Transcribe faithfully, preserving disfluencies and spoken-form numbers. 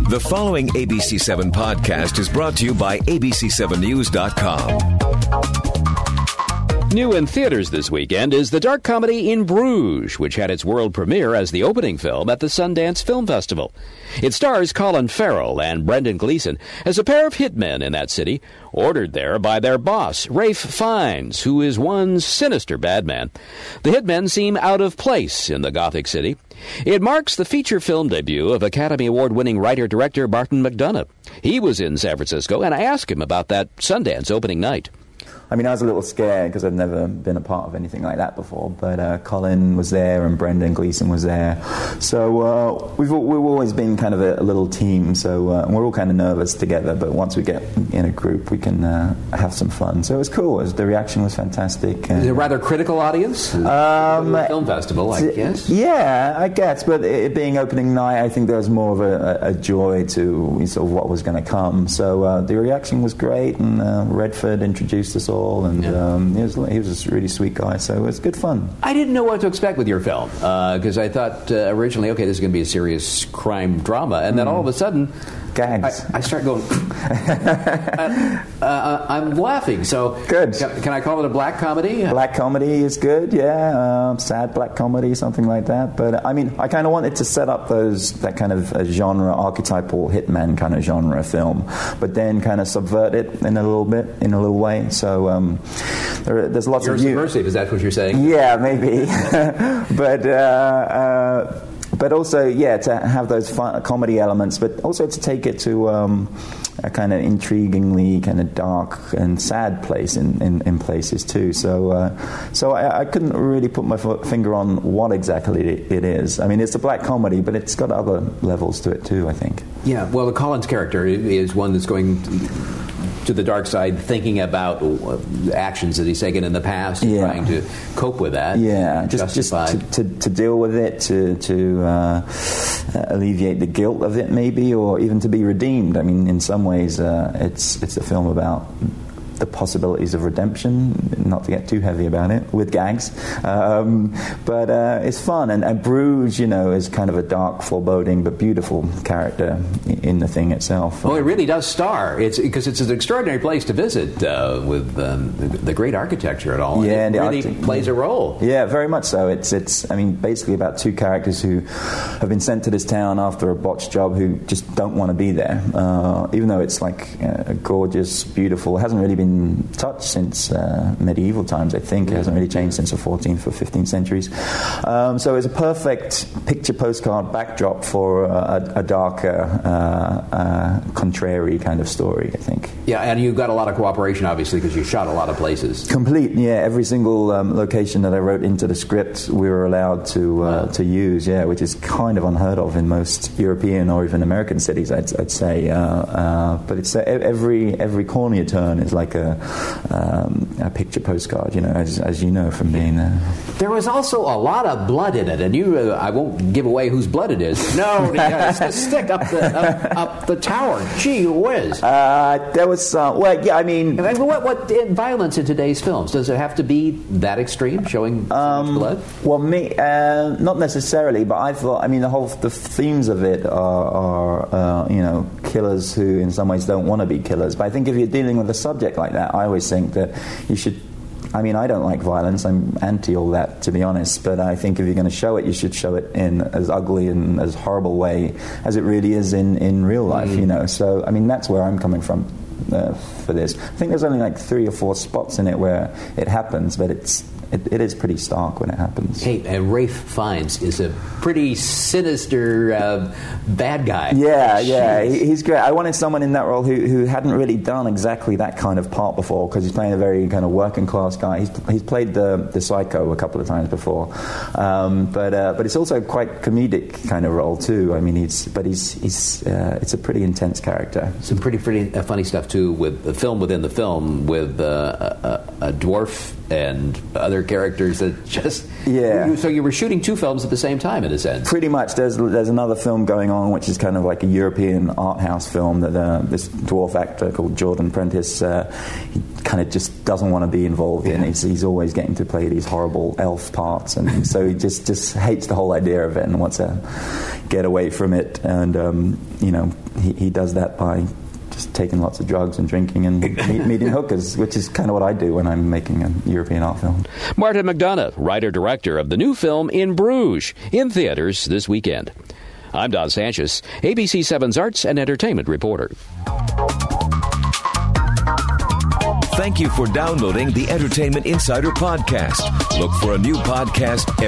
The following A B C seven podcast is brought to you by A B C seven news dot com. New in theaters this weekend is the dark comedy In Bruges, which had its world premiere as the opening film at the Sundance Film Festival. It stars Colin Farrell and Brendan Gleeson as a pair of hitmen in that city, ordered there by their boss, Ralph Fiennes, who is one sinister bad man. The hitmen seem out of place in the Gothic city. It marks the feature film debut of Academy Award-winning writer-director Martin McDonagh. He was in San Francisco, and I asked him about that Sundance opening night. I mean, I was a little scared because I've never been a part of anything like that before. But uh, Colin was there and Brendan Gleeson was there. So uh, we've we've always been kind of a, a little team. So uh, we're all kind of nervous together. But once we get in a group, we can uh, have some fun. So it was cool. It was, the reaction was fantastic. Is it a rather critical audience? Um, film festival, I guess. Yeah, I guess. But it being opening night, I think there was more of a, a joy to sort of what was going to come. So uh, the reaction was great, and uh, Redford introduced us all. And yeah. um, he, was, he was a really sweet guy, so it was good fun. I didn't know what to expect with your film, because uh, I thought uh, originally, okay, this is going to be a serious crime drama, and then mm. all of a sudden, gags. I, I start going, uh, uh, I'm laughing, so good. Can, can I call it a black comedy? Black comedy is good, yeah, um, sad black comedy, something like that. But I mean, I kind of wanted to set up those that kind of uh, genre, archetypal hitman kind of genre film, but then kind of subvert it in a little bit, in a little way. So um, there, there's lots you're of subversive. Is that what you're saying? Yeah, maybe, but. Uh, uh, But also, yeah, to have those fun, comedy elements, but also to take it to um, a kind of intriguingly kind of dark and sad place in, in, in places too. So uh, so I, I couldn't really put my f- finger on what exactly it, it is. I mean, it's a black comedy, but it's got other levels to it too, I think. Yeah, well, the Collins character is one that's going to, to the dark side, thinking about actions that he's taken in the past, and yeah. trying to cope with that. Yeah, just just to, to, to deal with it, to to uh, alleviate the guilt of it, maybe, or even to be redeemed. I mean, in some ways, uh, it's it's a film about the possibilities of redemption, not to get too heavy about it, with gags. Um, but uh, it's fun. And, and Bruges, you know, is kind of a dark, foreboding, but beautiful character in the thing itself. Well, it really does star. It's because it's an extraordinary place to visit uh, with um, the, the great architecture and all. Yeah, and it and really Arctic, plays a role. Yeah, very much so. It's, it's, I mean, basically about two characters who have been sent to this town after a botched job who just don't want to be there. Uh, even though it's like uh, gorgeous, beautiful, it hasn't really been touched since uh, medieval times, I think. It hasn't really changed since the fourteenth or fifteenth centuries. Um, so it's a perfect picture postcard backdrop for a, a darker, uh, uh, contrary kind of story, I think. Yeah, and you got a lot of cooperation, obviously, because you shot a lot of places. Complete, yeah. Every single um, location that I wrote into the script, we were allowed to uh, wow. to use, yeah, which is kind of unheard of in most European or even American cities, I'd, I'd say. Uh, uh, but it's uh, every every corner you turn is like a um, a picture postcard, you know, as as you know from being there. There was also a lot of blood in it, and you, uh, I won't give away whose blood it is. No, it's the stick up the up, up the tower. Gee whiz. Uh, there was, uh, well, yeah, I mean... I mean what, what in violence in today's films? Does it have to be that extreme, showing so um, much blood? Well, me, uh, not necessarily, but I thought, I mean, the whole, the themes of it are, are uh, you know, killers who in some ways don't want to be killers. But I think if you're dealing with a subject like that, I always think that you should... I mean, I don't like violence. I'm anti all that, to be honest. But I think if you're going to show it, you should show it in as ugly and as horrible way as it really is in, in real life, mm. you know. So, I mean, that's where I'm coming from uh, for this. I think there's only like three or four spots in it where it happens, but it's it, it is pretty stark when it happens. Hey, and Ralph Fiennes is a pretty sinister uh, bad guy. Yeah, Jeez. yeah, he, he's great. I wanted someone in that role who, who hadn't really done exactly that kind of part before, because he's playing a very kind of working class guy. He's he's played the the psycho a couple of times before, um, but uh, but it's also quite comedic kind of role too. I mean, he's but he's he's uh, it's a pretty intense character. Some pretty pretty uh, funny stuff too with the film within the film with uh, a, a dwarf and other characters that just... Yeah. So you were shooting two films at the same time, in a sense. Pretty much. There's there's another film going on, which is kind of like a European art house film that uh, this dwarf actor called Jordan Prentice, uh, he kind of just doesn't want to be involved yeah. in. He's, he's always getting to play these horrible elf parts, and so he just, just hates the whole idea of it and wants to get away from it. And, um, you know, he, he does that by just taking lots of drugs and drinking and meet, meeting hookers, which is kind of what I do when I'm making a European art film. Martin McDonagh, writer-director of the new film In Bruges, in theaters this weekend. I'm Don Sanchez, A B C seven's arts and entertainment reporter. Thank you for downloading the Entertainment Insider podcast. Look for a new podcast